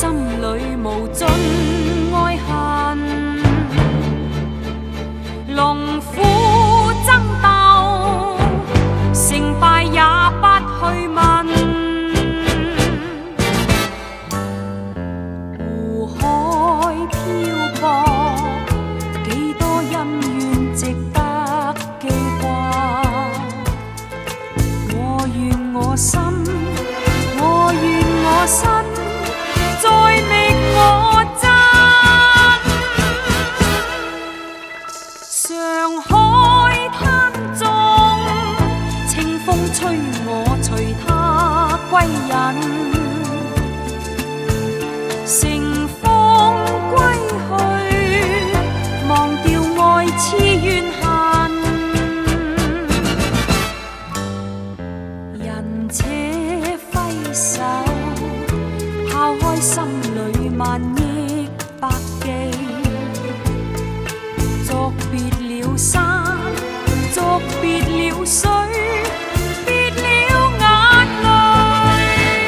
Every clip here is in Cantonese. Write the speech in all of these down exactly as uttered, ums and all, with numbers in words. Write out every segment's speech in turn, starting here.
心里无尽爱恨，龙虎争斗，成败也不去问。湖海漂泊，几多恩怨值得记挂。我愿我心，我愿我身。 再觅我真，上海滩中，清风吹我随他归隐，乘风归去，忘掉爱痴怨恨，人且挥手。 抛开心里万亿百记，作别了山，作别了水，别了眼泪。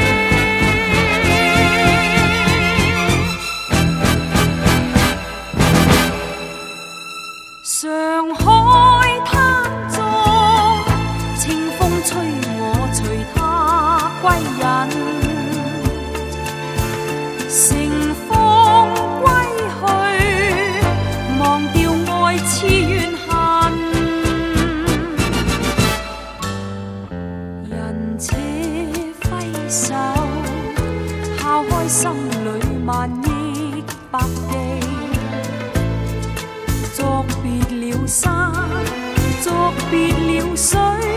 上海滩中，清风吹我随他归隐。 乘风归去，忘掉爱痴怨恨。人且挥手，抛开心里万亿百记，作别了山，作别了水。